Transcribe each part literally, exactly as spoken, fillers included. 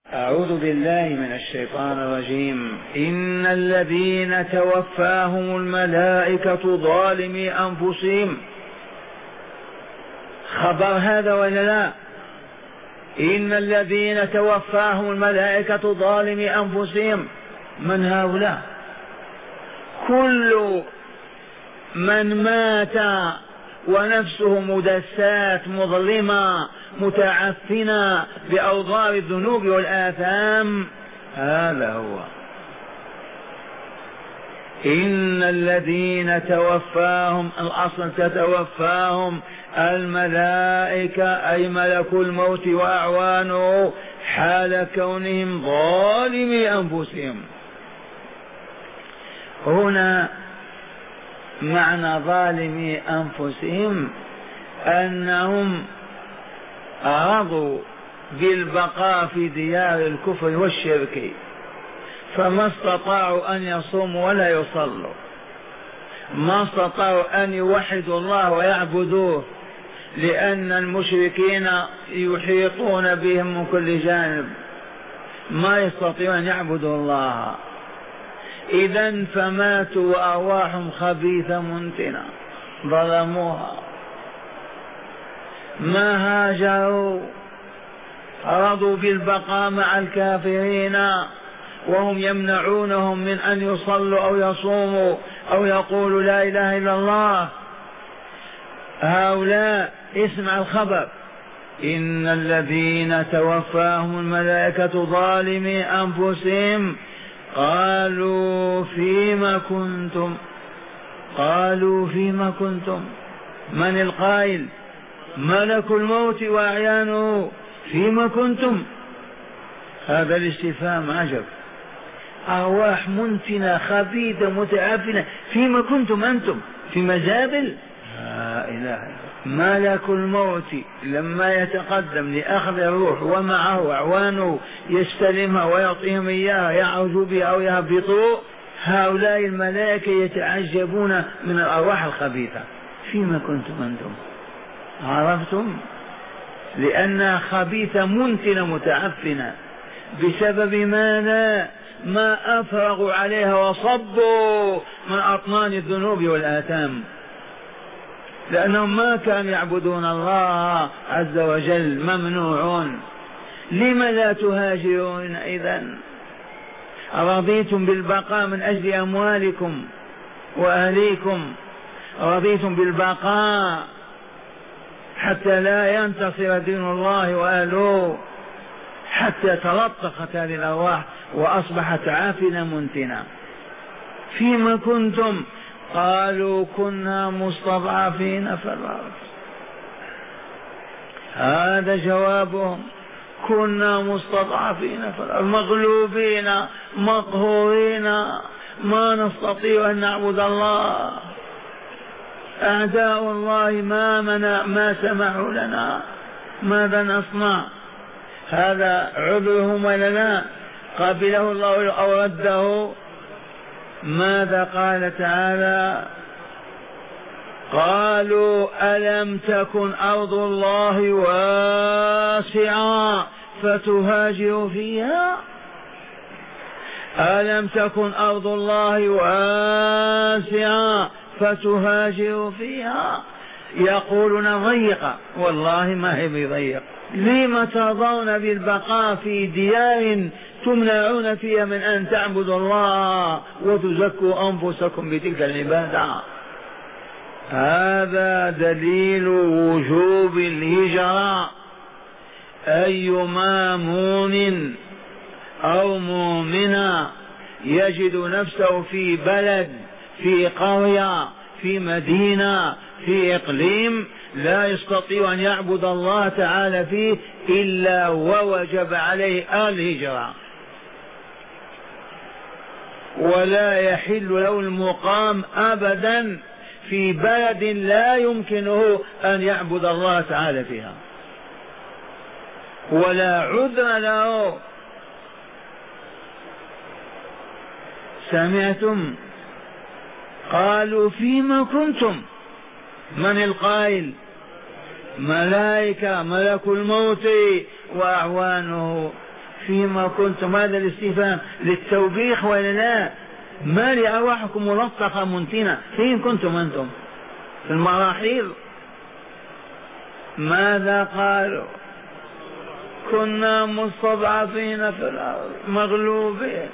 أعوذ بالله من الشيطان الرجيم. إن الذين توفاهم الملائكة ظالمي أنفسهم، خبر هذا ولا لا؟ إن الذين توفاهم الملائكة ظالمي أنفسهم، من هؤلاء؟ كل من مات ونفسه مدسات مظلمة متعفنة بأوضار الذنوب والآثام، هذا هو. إن الذين توفاهم، الأصل تتوفاهم الملائكة أي ملك الموت وأعوانه حال كونهم ظالمي أنفسهم. هنا معنى ظالمي أنفسهم أنهم رضوا بالبقاء في ديار الكفر والشرك، فما استطاعوا أن يصوموا ولا يصلوا، ما استطاعوا أن يوحدوا الله ويعبدوه، لأن المشركين يحيطون بهم من كل جانب، ما يستطيعون أن يعبدوا الله. إذن فماتوا وأرواحهم خبيثة منتنة، ظلموها، ما هاجروا، رضوا بالبقاء مع الكافرين وهم يمنعونهم من أن يصلوا أو يصوموا أو يقولوا لا إله إلا الله. هؤلاء اسمع الخبر: إن الذين توفاهم الملائكة ظالمي أنفسهم قالوا فيما كنتم. قالوا فيما كنتم، من القائل؟ ملك الموت وأعيانه. فيما كنتم، هذا الاستفهام عجب. أرواح منتنة خبيثة متعفنة، فيما كنتم أنتم؟ في مزابل؟ لا إله إلا الله. ملك الموت لما يتقدم لأخذ الروح ومعه أعوانه يستلمها ويعطيهم إياها يعرجوا بها أو يهبطوا، هؤلاء الملائكة يتعجبون من الأرواح الخبيثة. فيما كنتم أنتم؟ عرفتم؟ لأنها خبيثة منتنة متعفنة. بسبب ماذا؟ ما أفرغوا عليها وصبوا من أطنان الذنوب والآثام، لأنهم ما كانوا يعبدون الله عز وجل، ممنوعون. لم لا تهاجرون إذن؟ رضيتم بالبقاء من أجل أموالكم وأهليكم، رضيتم بالبقاء حتى لا ينتصر دين الله وأهله، حتى تلطخت هذه الأرواح وأصبحت عافنة منتنة. فيما كنتم؟ قالوا كنا مستضعفين في الأرض. هذا جوابهم: كنا مستضعفين في الأرض، مغلوبين مقهورين، ما نستطيع أن نعبد الله، أعداء الله ما منع ما سمحوا لنا، ماذا نصنع؟ هذا عذرهم ولا لا؟ قبله الله أو رده؟ ماذا قال تعالى؟ قالوا ألم تكن أرض الله واسعة فتهاجروا فيها؟ ألم تكن أرض الله واسعة فتهاجروا فيها؟ يقولون ضيقة، والله ما هي بضيق. لم ترضون بالبقاء في ديار تمنعون فيها من أن تعبدوا الله وتزكوا أنفسكم بتلك العبادة؟ هذا دليل وجوب الهجرة. أيما مؤمن أو مؤمنة يجد نفسه في بلد، في قرية، في مدينة، في إقليم لا يستطيع أن يعبد الله تعالى فيه إلا ووجب عليه الهجرة، ولا يحل له المقام أبدا في بلد لا يمكنه أن يعبد الله تعالى فيها، ولا عذر له. سمعتم؟ قالوا فيما كنتم، من القائل؟ ملائكة، ملك الموت وأعوانه فيما كنتم. هذا الاستفهام للتوبيخ ولا لا؟ ما لأرواحكم ملطخة منتنة، فين كنتم أنتم؟ في المراحيض. ماذا قالوا؟ كنا مستضعفين في الأرض مغلوبين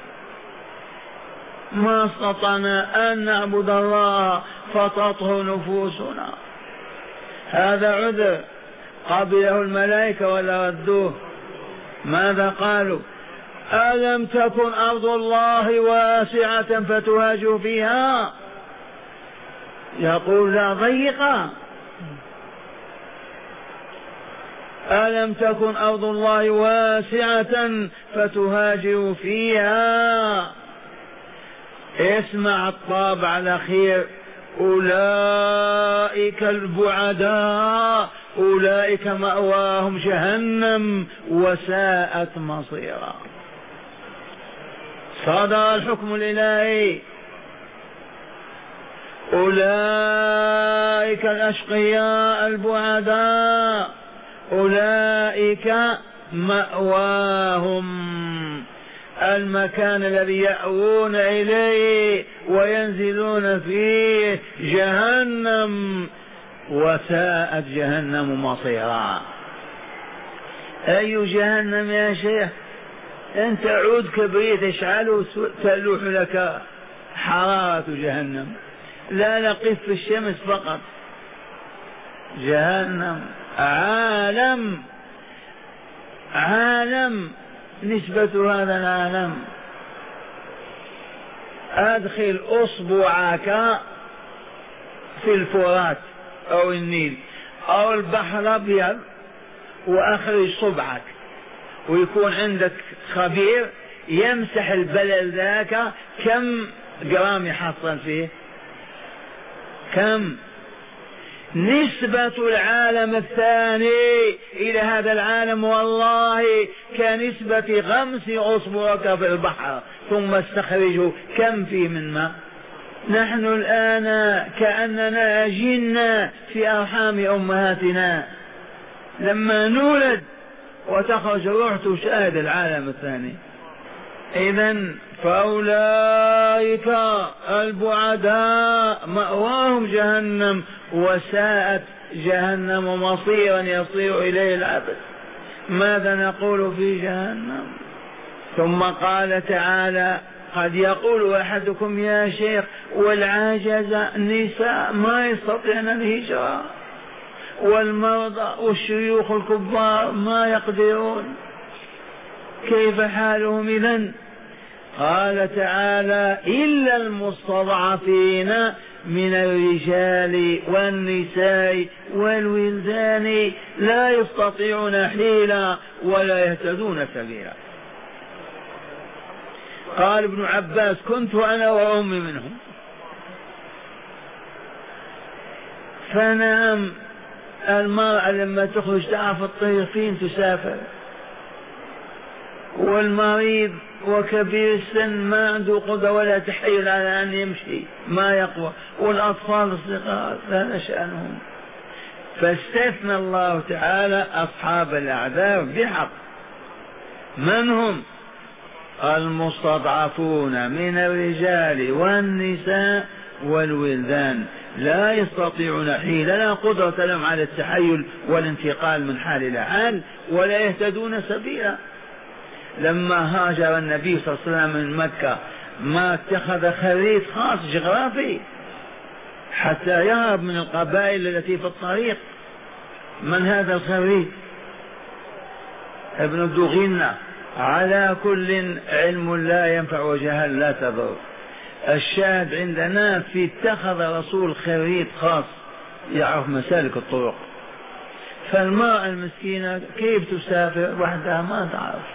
ما استطعنا أن نعبد الله فتطهو نفوسنا. هذا عذر قبله الملائكة ولا ردوه؟ ماذا قالوا؟ ألم تكن أرض الله واسعة فتهاجوا فيها؟ يقول لا ضيقة. ألم تكن أرض الله واسعة فتهاجوا فيها. اسمع الطابع الأخير، أولئك البعداء أولئك مأواهم جهنم وساءت مصيرا. صدر الحكم الإلهي، أولئك الأشقياء البعداء أولئك مأواهم المكان الذي يأوون إليه وينزلون فيه جهنم وساءت جهنم مصيرا. أي جهنم يا شيخ؟ أنت عود كبريت اشعله تلوح لك حرارة جهنم. لا نقف في الشمس فقط. جهنم عالم عالم نسبة هذا العالم. أدخل أصبعك في الفرات أو النيل أو البحر الأبيض وأخرج صبعك ويكون عندك خبير يمسح البلل ذاك كم جرام يحصل فيه؟ كم؟ نسبة العالم الثاني إلى هذا العالم والله كنسبة غمس أصبعك في البحر ثم استخرجه كم فيه من ماء. نحن الآن كأننا جنة في أرحام أمهاتنا لما نولد وتخرج الروح تشاهد العالم الثاني. إذن فأولئك البعداء مأواهم جهنم وساءت جهنم مصيرا يصير إليه العبد. ماذا نقول في جهنم؟ ثم قال تعالى قد يقول أحدكم يا شيخ والعاجز النساء ما يستطيعن الهجرة والمرضى والشيوخ الكبار ما يقدرون، كيف حالهم إذن؟ قال تعالى إلا المستضعفين من الرجال والنساء والولدان لا يستطيعون حيلا ولا يهتدون سبيلا. قال ابن عباس كنت أنا وأمي منهم. فنعم المرأة لما تخرج تعرف الطريق فين تسافر، والمريض وكبير السن ما عنده قدرة ولا تحيل على أن يمشي ما يقوى، والأطفال الصغار هذا شأنهم. فاستثنى الله تعالى أصحاب الأعذار بحق. من هم؟ المستضعفون من الرجال والنساء والولدان لا يستطيعون حيلة لا قدرة لهم على التحيل والانتقال من حال إلى حال ولا يهتدون سبيلا. لما هاجر النبي صلى الله عليه وسلم من مكة ما اتخذ خريط خاص جغرافي حتى يهرب من القبائل التي في الطريق. من هذا الخريط؟ ابن الدغنة. على كل علم لا ينفع وجهل لا تضر. الشاهد عندنا في اتخذ رسول خريط خاص يعرف مسالك الطرق. فالمرأة المسكينة كيف تسافر وحدها ما تعرف.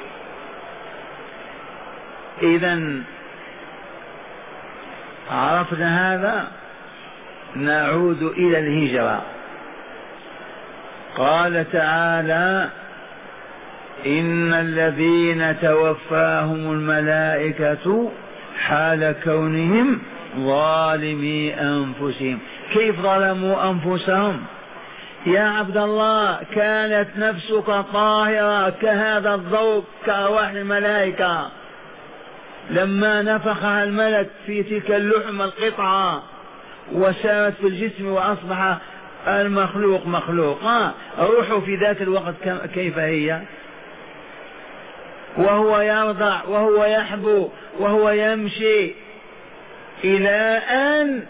إذن عرفنا هذا نعود إلى الهجرة. قال تعالى إن الذين توفاهم الملائكة حال كونهم ظالمي أنفسهم. كيف ظلموا أنفسهم؟ يا عبد الله كانت نفسك طاهرة كهذا الضوء كأرواح الملائكة، لما نفخها الملك في تلك اللحم القطعة وسارت في الجسم وأصبح المخلوق مخلوقا، روحه في ذات الوقت كيف هي؟ وهو يرضع وهو يحبو وهو يمشي إلى أن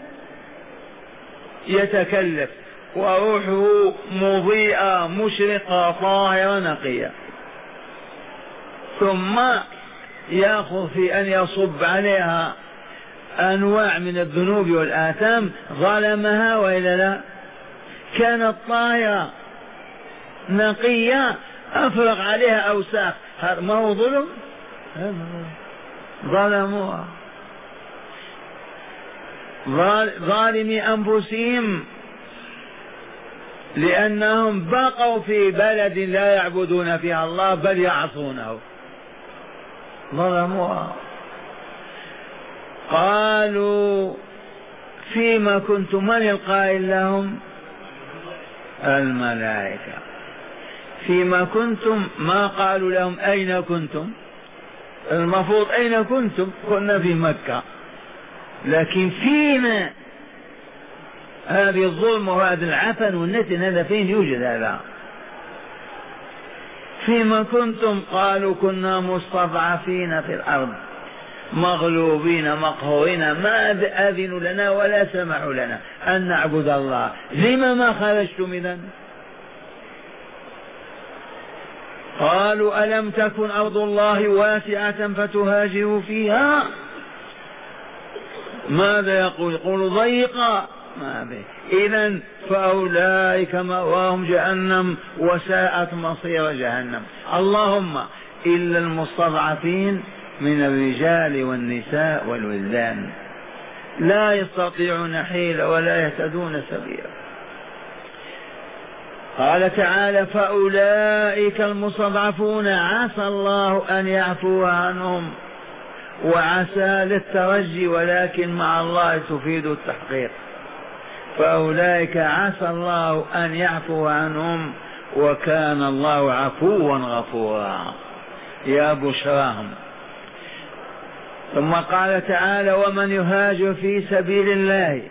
يتكلف، وروحه مضيئة مشرقة طاهرة نقية، ثم يأخذ في أن يصب عليها أنواع من الذنوب والآثام ظلمها وإلا لا؟ كانت طاهرة نقية أفرغ عليها أوساخ، ما هو ظلم؟ ظلموها، ظالمي أنفسهم، لأنهم بقوا في بلد لا يعبدون فيها الله بل يعصونه، ظلموها. قالوا فيما كنتم، من القائل لهم؟ الملائكة. فيما كنتم، ما قالوا لهم أين كنتم، المفروض أين كنتم؟ كنا في مكة، لكن فيما هذه الظلم وهذا العفن والنتن هذا فين يوجد هذا؟ فيما كنتم؟ قالوا كنا مستضعفين في الأرض مغلوبين مقهورين، ما أذنوا لنا ولا سمحوا لنا أن نعبد الله، لما ما خرجتم إذن؟ قالوا ألم تكن أرض الله واسعة فتهاجروا فيها؟ ماذا يقول؟ يقول ضيقة، ما به. إذن فأولئك مأواهم جهنم وساءت مصير جهنم. اللهم إلا المستضعفين من الرجال والنساء والولدان لا يستطيعون حيلة ولا يهتدون سبيلا. قال تعالى فأولئك المستضعفون عسى الله أن يعفو عنهم، وعسى للترجي ولكن مع الله تفيد التحقيق. فأولئك عسى الله أن يعفو عنهم وكان الله عفوا غفورا. يا بشراهم. ثم قال تعالى ومن يهاجر في سبيل الله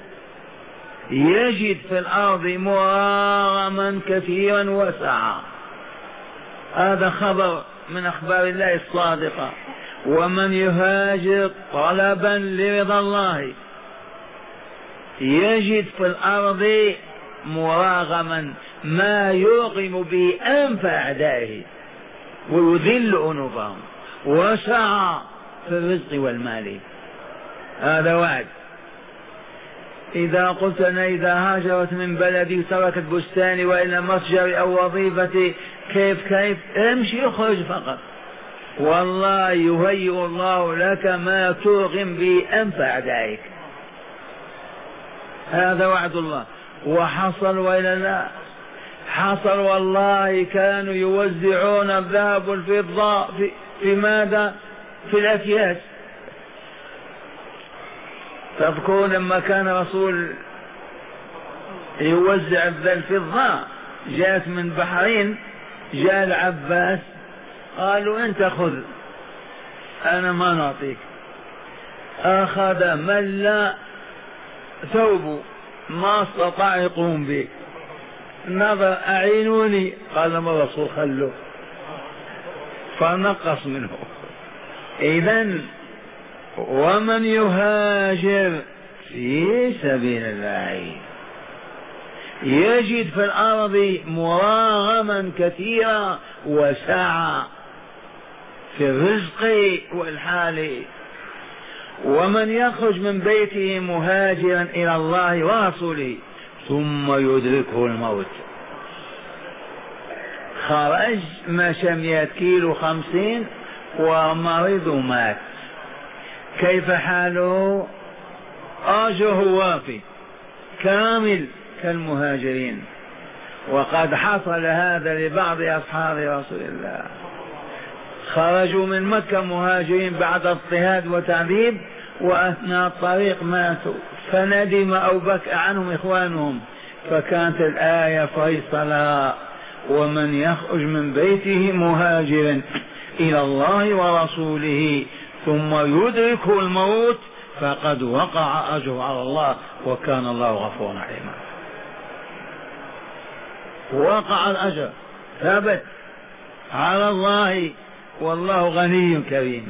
يجد في الأرض مراغما كثيرا وسعا. هذا خبر من أخبار الله الصادقة. ومن يهاجر طلبا لرضا الله يجد في الأرض مراغما ما يرغم به أنف أعدائه ويذل أنوفهم، وسعى في الرزق والمال. هذا وعد. إذا قلت أنا إذا هاجرت من بلدي وتركت بستاني وإلى متجري أو وظيفتي كيف كيف امشي اخرج فقط، والله يهيئ الله لك ما ترغم به أنف أعدائك. هذا وعد الله. وحصل وإلا لا؟ حصل والله. كانوا يوزعون الذهب والفضة في, في ماذا؟ في الأكياس. تذكرون لما كان رسول يوزع الفضة جاءت من بحرين، جاء العباس قالوا انت خذ انا ما نعطيك. اخذ ملا ثوبه ما استطاع يقوم به، نظر اعينوني قال ما الرسول خلوه فنقص منه. اذن ومن يهاجر في سبيل الله يجد في الأرض مراغما كثيرا وسعة في الرزق والحال. ومن يخرج من بيته مهاجرا إلى الله ورسوله ثم يدركه الموت، خرج مشى مئة كيلو خمسين ومرض ومات، كيف حاله؟ أجره وافي كامل كالمهاجرين. وقد حصل هذا لبعض أصحاب رسول الله، خرجوا من مكة مهاجرين بعد اضطهاد وتعذيب، وأثناء الطريق ماتوا، فندم أو بكى عنهم إخوانهم فكانت الآية فيصلا: ومن يخرج من بيته مهاجرا إلى الله ورسوله ثم يدركه الموت فقد وقع أجره على الله وكان الله غفورا رحيما. وقع الأجر ثبت على الله والله غني كريم.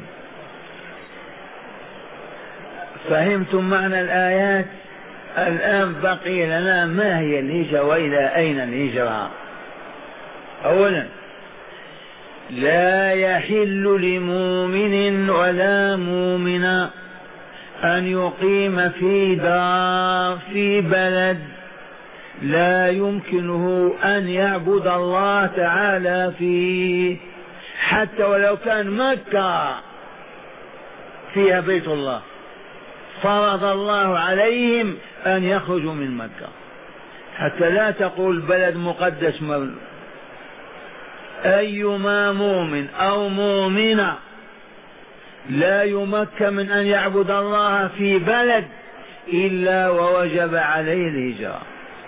فهمتم معنى الآيات؟ الآن بقي لنا ما هي الهجرة وإلى أين الهجرة. أولا: لا يحل لمؤمن ولا مؤمنة أن يقيم في دار في بلد لا يمكنه أن يعبد الله تعالى فيه، حتى ولو كان مكة فيها بيت الله، فرض الله عليهم أن يخرجوا من مكة، حتى لا تقول بلد مقدس. أيما مؤمن أو مؤمنة لا يمكن من أن يعبد الله في بلد إلا ووجب عليه الهجرة.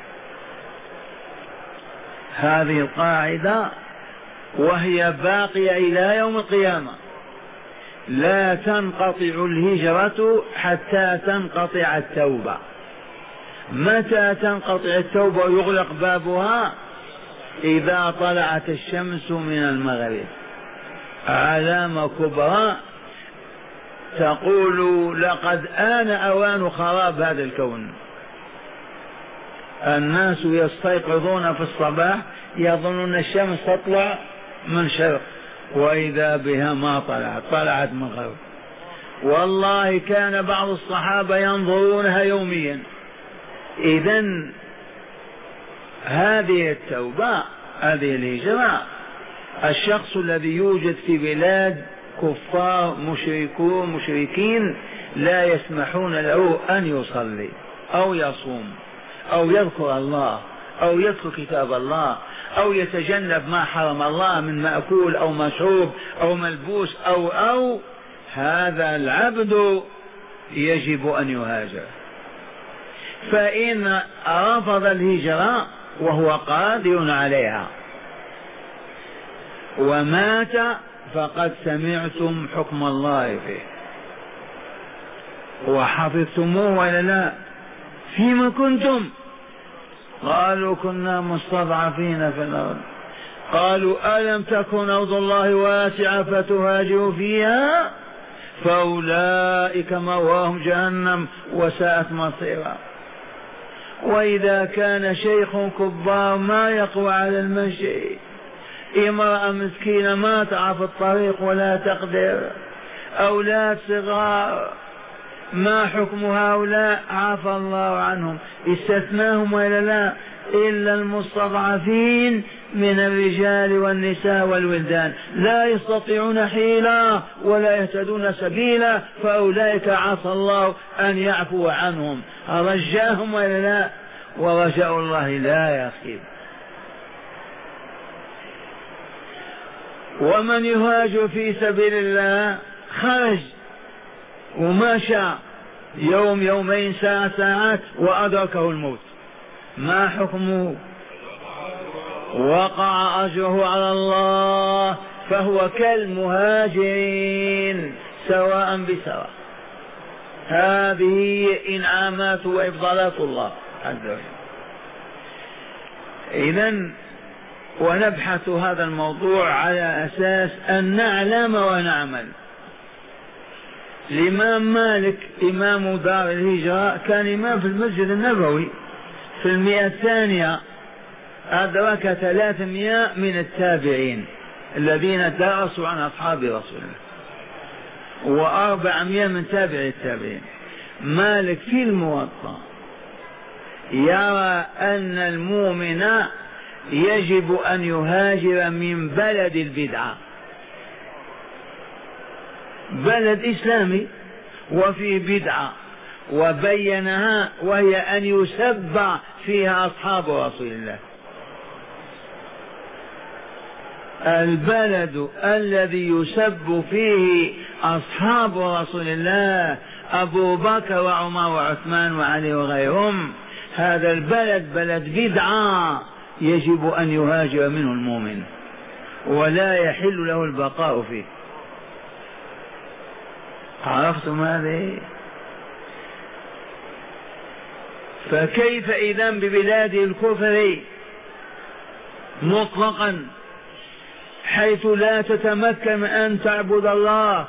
هذه القاعدة وهي باقية إلى يوم القيامة، لا تنقطع الهجرة حتى تنقطع التوبة. متى تنقطع التوبة ويغلق بابها؟ إذا طلعت الشمس من المغرب، علامة كبرى تقول لقد آن أوان خراب هذا الكون. الناس يستيقظون في الصباح يظنون الشمس تطلع من شرق، وإذا بها ما طلعت، طلعت من غرب. والله كان بعض الصحابة ينظرونها يوميا. إذن هذه التوبة، هذه الهجرة، الشخص الذي يوجد في بلاد كفار مشركون مشركين لا يسمحون له أن يصلي أو يصوم أو يذكر الله أو يذكر كتاب الله أو يتجنب ما حرم الله من مأكول أو مشروب أو ملبوس أو أو هذا العبد يجب أن يهاجر. فإن رفض الهجرة وهو قادر عليها ومات فقد سمعتم حكم الله فيه وحفظتموه ولا لا؟ فيما كنتم؟ قالوا كنا مستضعفين في الأرض. قالوا ألم تكن أرض الله واسعة فتهاجروا فيها فأولئك مأواهم جهنم وساءت مصيرا. وإذا كان شيخ كبار ما يقوى على المشي، امرأة مسكينة ما تعرف الطريق ولا تقدر، أولاد صغار، ما حكم هؤلاء؟ عفى الله عنهم، استثناهم ولا لا؟ إلا المستضعفين من الرجال والنساء والولدان لا يستطيعون حيلة ولا يهتدون سبيلا، فأولئك عسى الله أن يعفو عنهم. رجاهم ولا لا؟ ورجاء الله لا يخيب. ومن يهاجر في سبيل الله خرج ومشى يوم يومين ساعة ساعات وأدركه الموت، ما حكمه؟ وقع أجره على الله، فهو كالمهاجرين سواء بسواء. هذه إنعامات وإفضالات الله عز وجل. إذن ونبحث هذا الموضوع على أساس أن نعلم ونعمل. الإمام مالك إمام دار الهجرة كان إمام في المسجد النبوي في المئة الثانية، أدرك ثلاثمائة من التابعين الذين درسوا عن أصحاب رسول الله وأربعمائة من تابع التابعين. مالك في الموطأ يرى أن المؤمن يجب أن يهاجر من بلد البدعة، بلد إسلامي وفي بدعة، وبينها وهي أن يسب فيها أصحاب رسول الله. البلد الذي يسب فيه أصحاب رسول الله أبو بكر وعمر وعثمان وعلي وغيرهم، هذا البلد بلد بدعة يجب أن يهاجر منه المؤمن ولا يحل له البقاء فيه. عرفتم هذه؟ فكيف إذن ببلاد الكفر مطلقا حيث لا تتمكن أن تعبد الله؟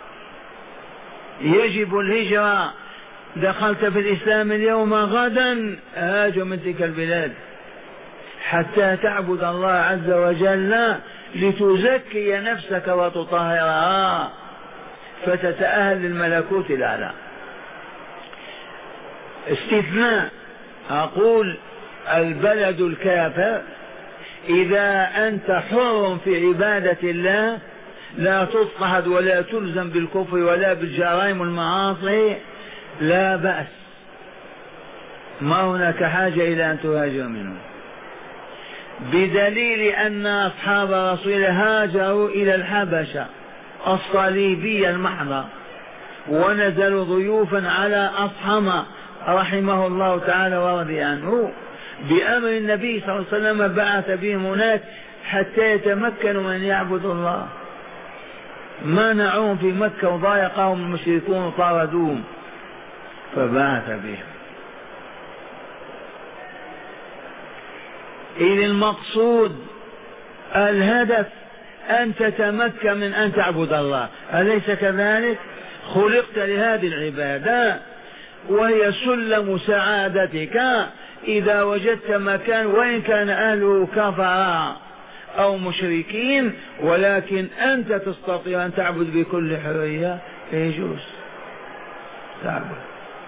يجب الهجرة. دخلت في الإسلام اليوم غدا هاجر من تلك البلاد حتى تعبد الله عز وجل لتزكي نفسك وتطهرها فتتأهل للملكوت الأعلى. استثناء أقول البلد الكافر إذا أنت حر في عبادة الله لا تضطهد ولا تلزم بالكفر ولا بالجرائم والمعاصي لا بأس، ما هناك حاجة إلى أن تهاجر منه، بدليل أن أصحاب رسول الله هاجروا إلى الحبشة الصليبية المحضة ونزلوا ضيوفا على أصحمة رحمه الله تعالى ورضي عنه بأمر النبي صلى الله عليه وسلم، بعث بهم هناك حتى يتمكنوا من يعبدوا الله. منعوهم في مكة وضايقهم المشركون وطاردوهم فبعث بهم. إذ المقصود الهدف أن تتمكن من أن تعبد الله، أليس كذلك؟ خلقت لهذه العبادة وهي سلم سعادتك إذا وجدت مكان وإن كان أهله كفرا أو مشركين ولكن أنت تستطيع أن تعبد بكل حرية يجوز تعبد.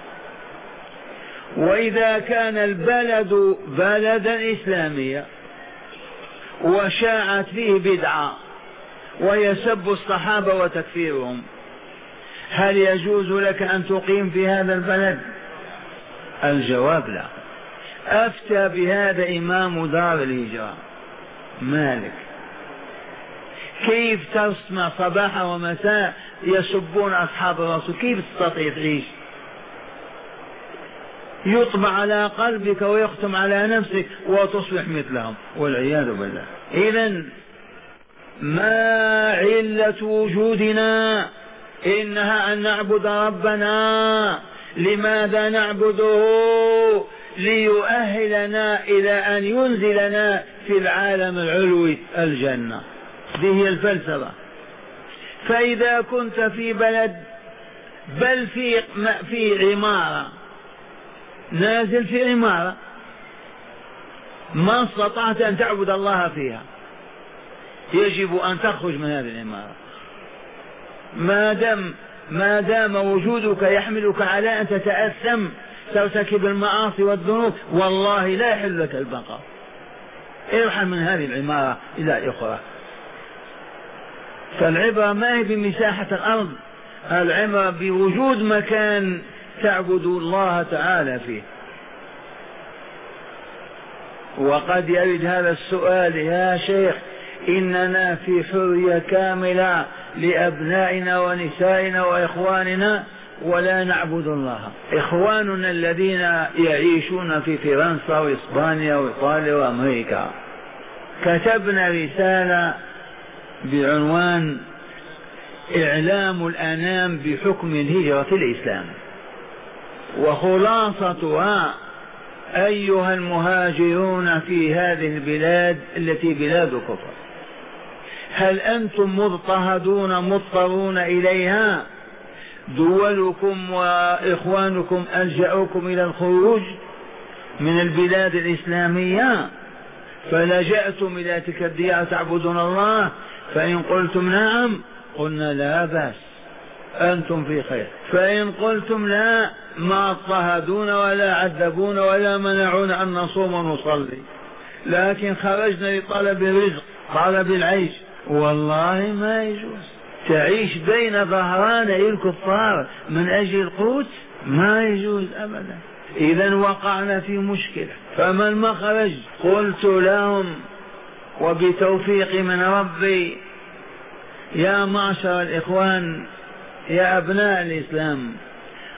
وإذا كان البلد بلدا إسلاميا وشاعت فيه بدعة وهي سب الصحابة وتكفيرهم، هل يجوز لك أن تقيم في هذا البلد؟ الجواب لا. أفتى بهذا إمام دار الهجرة مالك. كيف تسمع صباحا ومساء يسبون أصحاب الرسول؟ كيف تستطيع تعيش؟ يطبع على قلبك ويختم على نفسك وتصبح مثلهم والعياذ بالله. إذن ما علة وجودنا؟ إنها أن نعبد ربنا. لماذا نعبده؟ ليؤهلنا إلى أن ينزلنا في العالم العلوي الجنة. دي هي الفلسفة. فإذا كنت في بلد بل في في عمارة، نازل في عمارة ما استطعت أن تعبد الله فيها، يجب أن تخرج من هذه العمارة. ما دام ما دام وجودك يحملك على أن تتأثم ترتكب المعاصي والذنوب والله لا يحل لك البقاء. ارحل من هذه العمارة إلى أخرى. فالعبرة ما هي بمساحة الأرض، العبرة بوجود مكان تعبد الله تعالى فيه. وقد يرد هذا السؤال: يا شيخ إننا في حرية كاملة لأبنائنا ونسائنا وإخواننا ولا نعبد الله. إخواننا الذين يعيشون في فرنسا وإسبانيا وإيطاليا وأمريكا كتبنا رسالة بعنوان إعلام الأنام بحكم الهجرة في الإسلام، وخلاصتها: أيها المهاجرون في هذه البلاد التي بلاد كفر، هل أنتم مضطهدون مضطرون إليها؟ دولكم وإخوانكم ألجأوكم إلى الخروج من البلاد الإسلامية فلجأتم إلى تلك الديار تعبدون الله، فإن قلتم نعم قلنا لا بأس أنتم في خير، فإن قلتم لا ما اضطهدون ولا عذبون ولا منعون أن نصوم ونصلي، لكن خرجنا لطلب الرزق طلب العيش، والله ما يجوز تعيش بين ظهراني الكفار من أجل القوت، ما يجوز أبدا. إذا وقعنا في مشكلة، فما المخرج؟ قلت لهم وبتوفيق من ربي: يا معشر الإخوان، يا أبناء الإسلام،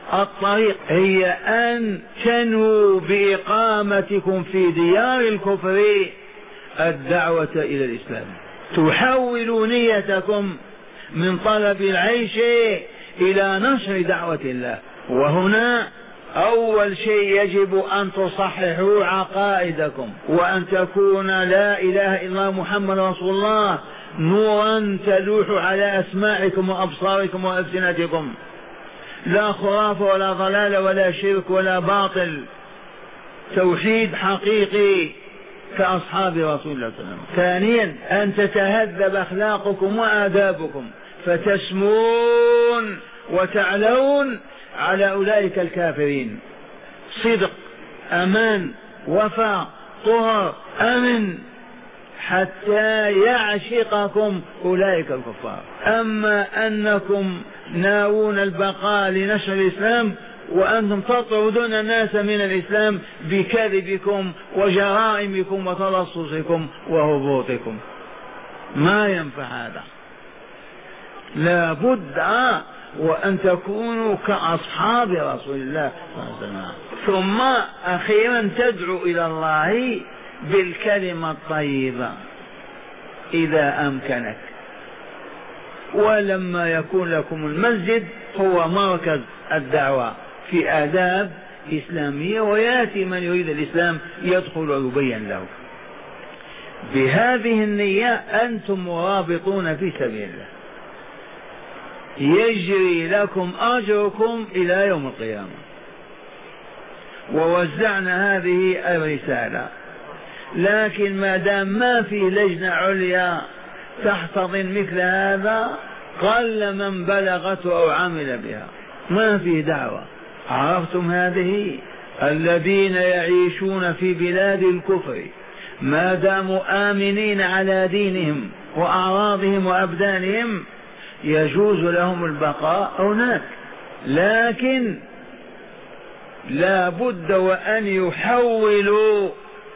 الطريق هي أن تنووا بإقامتكم في ديار الكفر الدعوة إلى الإسلام، تحولوا نيتكم من طلب العيش إلى نشر دعوة الله. وهنا أول شيء يجب أن تصححوا عقائدكم، وأن تكون لا إله إلا الله محمد رسول الله نورا تلوح على أسماعكم وأبصاركم وألسنتكم، لا خرافة ولا ضلال ولا شرك ولا باطل، توحيد حقيقي كأصحاب رسول الله صلى الله عليه وسلم. ثانيا أن تتهذب أخلاقكم وآدابكم فتسمون وتعلون على أولئك الكافرين، صدق، أمان، وفاء، طهر، أمن، حتى يعشقكم أولئك الكفار. أما أنكم ناوون البقاء لنشر الإسلام وأنتم تطردون الناس من الإسلام بكذبكم وجرائمكم وتلصصكم وهبوطكم، ما ينفع هذا. لا بد وأن تكونوا كأصحاب رسول الله صلى الله عليه وسلم. ثم أخيرا تدعو إلى الله بالكلمة الطيبة إذا أمكنك. ولما يكون لكم المسجد هو مركز الدعوة في آداب إسلامية، ويأتي من يريد الإسلام يدخل ويبين له. بهذه النية أنتم مرابطون في سبيل الله، يجري لكم أجركم إلى يوم القيامة. ووزعنا هذه الرسالة، لكن ما دام ما في لجنة عليا تحتضن مثل هذا قل من بلغته أو عمل بها، ما في دعوة. عرفتم هذه؟ الذين يعيشون في بلاد الكفر ما داموا آمنين على دينهم وأعراضهم وأبدانهم يجوز لهم البقاء هناك، لكن لا بد وأن يحولوا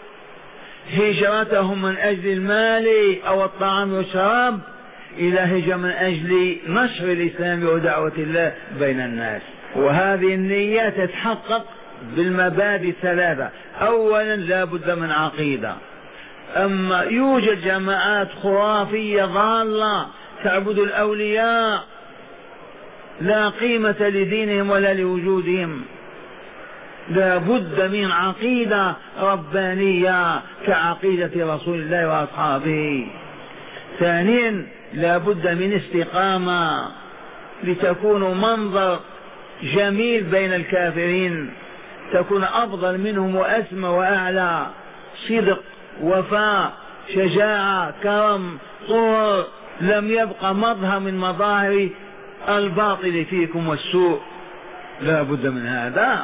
هجرتهم من أجل المال أو الطعام والشراب إلى هجرة من أجل نشر الإسلام ودعوة الله بين الناس. وهذه النية تتحقق بالمبادئ الثلاثة. أولا لا بد من عقيدة. أما يوجد جماعات خرافية ضالة تعبد الأولياء لا قيمة لدينهم ولا لوجودهم، لا بد من عقيدة ربانية كعقيدة رسول الله وأصحابه. ثانيا لا بد من استقامة لتكونوا منظر جميل بين الكافرين، تكون أفضل منهم وأسمى وأعلى، صدق، وفاء، شجاعة، كرم، طهر، لم يبقى مظهر من مظاهر الباطل فيكم والسوء. لا بد من هذا.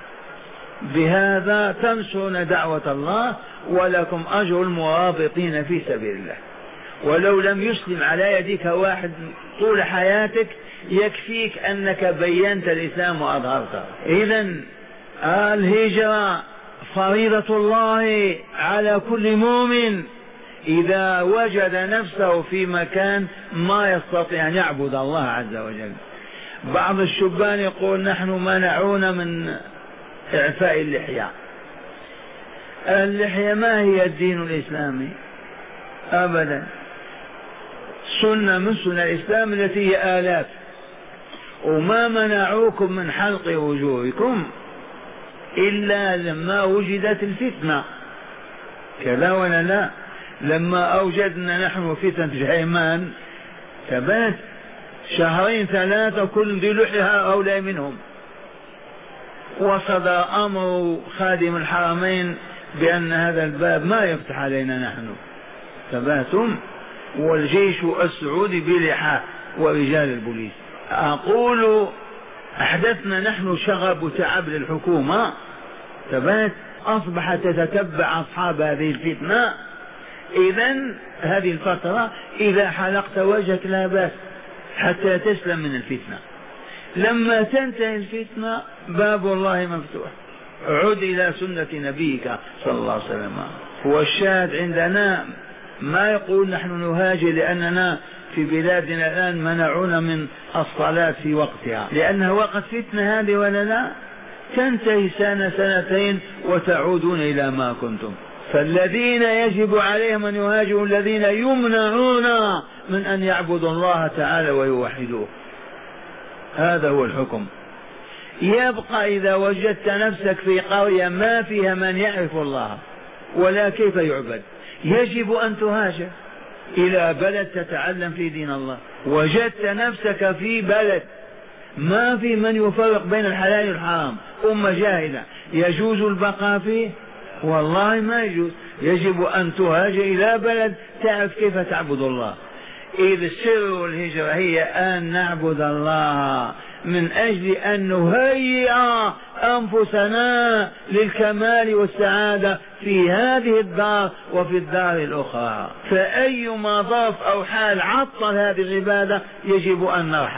بهذا تنشرون دعوة الله ولكم أجر المرابطين في سبيل الله. ولو لم يسلم على يدك واحد طول حياتك يكفيك أنك بينت الإسلام وأظهرته. إذن الهجرة فريضة الله على كل مؤمن إذا وجد نفسه في مكان ما يستطيع أن يعبد الله عز وجل. بعض الشبان يقول نحن منعونا من إعفاء اللحية. اللحية ما هي الدين الإسلامي أبدا، سنة من سنة الإسلام التي هي آلاف. وما منعوكم من حلق وجوهكم إلا لما وجدت الفتنة، كذا ولا لا؟ لما أوجدنا نحن فتنة جهيمان ثبات شهرين ثلاثة كل ذي لحية هؤلاء منهم، وصدر أمر خادم الحرمين بأن هذا الباب ما يفتح علينا نحن ثباتهم، والجيش السعودي بلحاء ورجال البوليس. أقول أحدثنا نحن شغب وتعب للحكومة ثبات، أصبحت تتتبع أصحاب هذه الفتنة. إذن هذه الفترة إذا حلقت وجهك لا بأس حتى تسلم من الفتنة. لما تنتهي الفتنة باب الله مفتوح، عد إلى سنة نبيك صلى الله عليه وسلم. والشاهد عندنا ما يقول نحن نهاجر لأننا في بلادنا الآن منعونا من الصلاة في وقتها لأنها وقت فتنة هذه ولا لا؟ تنتهي سنة سنتين وتعودون إلى ما كنتم. فالذين يجب عليهم أن يهاجروا الذين يمنعون من أن يعبدوا الله تعالى ويوحدوه. هذا هو الحكم. يبقى إذا وجدت نفسك في قرية ما فيها من يعرف الله ولا كيف يعبد، يجب أن تهاجر إلى بلد تتعلم في دين الله. وجدت نفسك في بلد ما في من يفرق بين الحلال والحرام، أمة جاهلة، يجوز البقاء فيه؟ والله ما يجوز. يجب أن تهاجر إلى بلد تعرف كيف تعبد الله. إذ سر الهجرة هي أن نعبد الله من أجل أن نهيئ أنفسنا للكمال والسعادة في هذه الدار وفي الدار الأخرى. فأيما ظرف أو حال عطل هذه العبادة يجب أن نرحل.